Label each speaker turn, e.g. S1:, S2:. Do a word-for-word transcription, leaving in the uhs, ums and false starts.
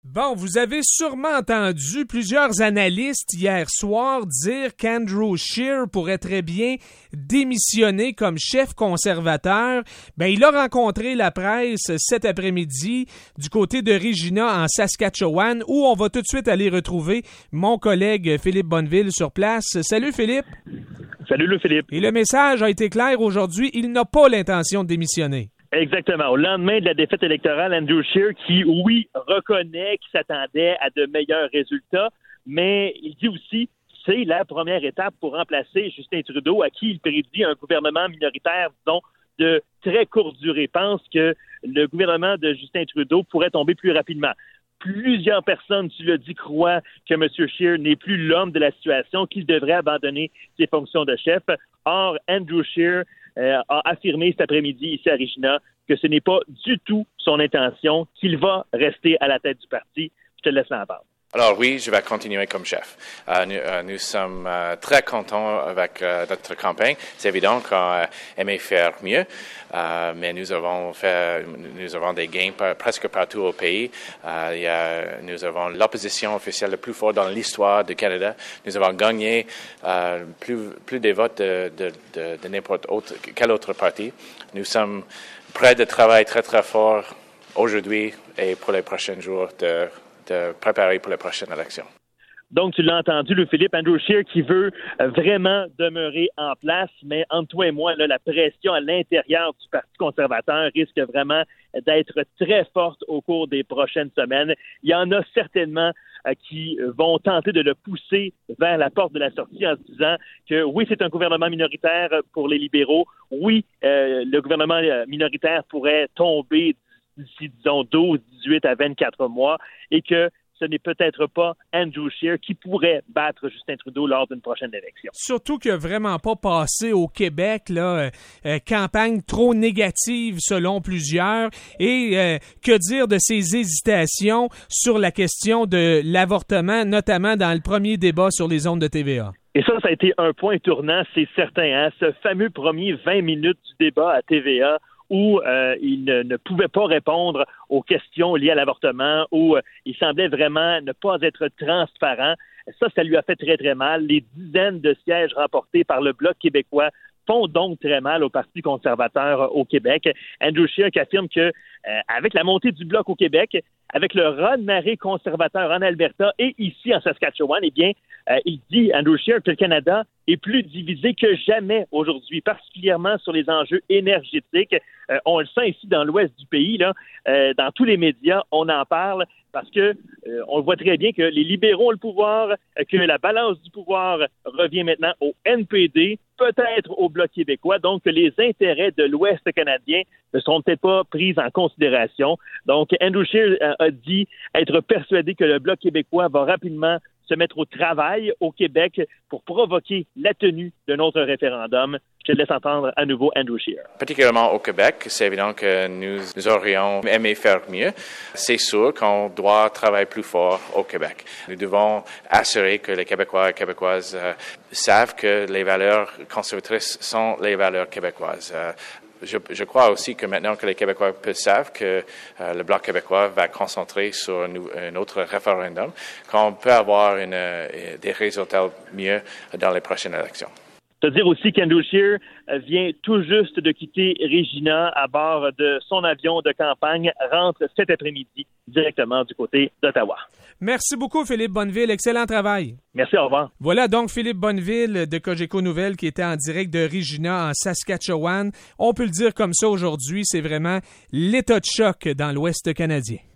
S1: Bon, vous avez sûrement entendu plusieurs analystes hier soir dire qu'Andrew Scheer pourrait très bien démissionner comme chef conservateur. Ben, il a rencontré la presse cet après-midi du côté de Regina en Saskatchewan, où on va tout de suite aller retrouver mon collègue Philippe Bonneville sur place. Salut Philippe.
S2: Salut le Philippe.
S1: Et le message a été clair aujourd'hui, il n'a pas l'intention de démissionner.
S2: Exactement. Au lendemain de la défaite électorale, Andrew Scheer, qui, oui, reconnaît qu'il s'attendait à de meilleurs résultats, mais il dit aussi que c'est la première étape pour remplacer Justin Trudeau, à qui il prédit un gouvernement minoritaire, disons, de très courte durée. Pense que le gouvernement de Justin Trudeau pourrait tomber plus rapidement. Plusieurs personnes, tu l'as dit, croient que M. Scheer n'est plus l'homme de la situation, qu'il devrait abandonner ses fonctions de chef. Or, Andrew Scheer euh, a affirmé cet après-midi ici à Regina que ce n'est pas du tout son intention, qu'il va rester à la tête du parti. Je te laisse l'en parler.
S3: Alors oui, je vais continuer comme chef. Euh, nous, euh, nous sommes euh, très contents avec euh, notre campagne. C'est évident qu'on euh, aimait faire mieux, euh, mais nous avons fait, nous avons des gains par, presque partout au pays. Euh, il y a, nous avons l'opposition officielle la plus forte dans l'histoire du Canada. Nous avons gagné euh, plus, plus des votes de, de, de, de n'importe autre, quel autre parti. Nous sommes prêts de travailler très très fort aujourd'hui et pour les prochains jours de de préparer pour la prochaine élection.
S2: Donc, tu l'as entendu, le Philippe, Andrew Scheer qui veut vraiment demeurer en place, mais entre toi et moi, là, la pression à l'intérieur du Parti conservateur risque vraiment d'être très forte au cours des prochaines semaines. Il y en a certainement euh, qui vont tenter de le pousser vers la porte de la sortie en se disant que oui, c'est un gouvernement minoritaire pour les libéraux. Oui, euh, le gouvernement minoritaire pourrait tomber d'ici, disons, douze, dix-huit à vingt-quatre mois, et que ce n'est peut-être pas Andrew Scheer qui pourrait battre Justin Trudeau lors d'une prochaine élection.
S1: Surtout qu'il n'a vraiment pas passé au Québec, là, euh, campagne trop négative selon plusieurs. Et euh, que dire de ses hésitations sur la question de l'avortement, notamment dans le premier débat sur les ondes de T V A?
S2: Et ça, ça a été un point tournant, c'est certain. Hein? Ce fameux premier vingt minutes du débat à T V A où euh, il ne, ne pouvait pas répondre aux questions liées à l'avortement, où euh, il semblait vraiment ne pas être transparent. Ça, ça lui a fait très, très mal. Les dizaines de sièges remportés par le Bloc québécois font donc très mal au Parti conservateur au Québec. Andrew Scheer qui affirme que, euh, avec la montée du Bloc au Québec, avec le raz-de-marée conservateur en Alberta et ici en Saskatchewan, eh bien, euh, il dit, Andrew Scheer, que le Canada est plus divisé que jamais aujourd'hui, particulièrement sur les enjeux énergétiques. Euh, on le sent ici dans l'ouest du pays, là, euh, dans tous les médias, on en parle parce que euh, on voit très bien que les libéraux ont le pouvoir, euh, que la balance du pouvoir revient maintenant au N P D, peut-être au Bloc québécois, donc que les intérêts de l'Ouest canadien ne seront peut-être pas pris en considération. Donc, Andrew Scheer euh, a dit être persuadé que le Bloc québécois va rapidement se mettre au travail au Québec pour provoquer la tenue d'un autre référendum. Je te laisse entendre à nouveau Andrew Scheer.
S3: Particulièrement au Québec, c'est évident que nous, nous aurions aimé faire mieux. C'est sûr qu'on doit travailler plus fort au Québec. Nous devons assurer que les Québécois et Québécoises euh, savent que les valeurs conservatrices sont les valeurs québécoises. Euh, Je, je crois aussi que maintenant que les Québécois savent que euh, le Bloc québécois va concentrer sur un, un autre référendum, qu'on peut avoir une, euh, des résultats mieux dans les prochaines élections.
S2: C'est-à-dire aussi qu'Andrew Scheer vient tout juste de quitter Regina à bord de son avion de campagne, rentre cet après-midi directement du côté d'Ottawa.
S1: Merci beaucoup, Philippe Bonneville. Excellent travail.
S2: Merci, au revoir.
S1: Voilà donc Philippe Bonneville de Cogeco Nouvelles qui était en direct de Regina en Saskatchewan. On peut le dire comme ça aujourd'hui, c'est vraiment l'état de choc dans l'Ouest canadien.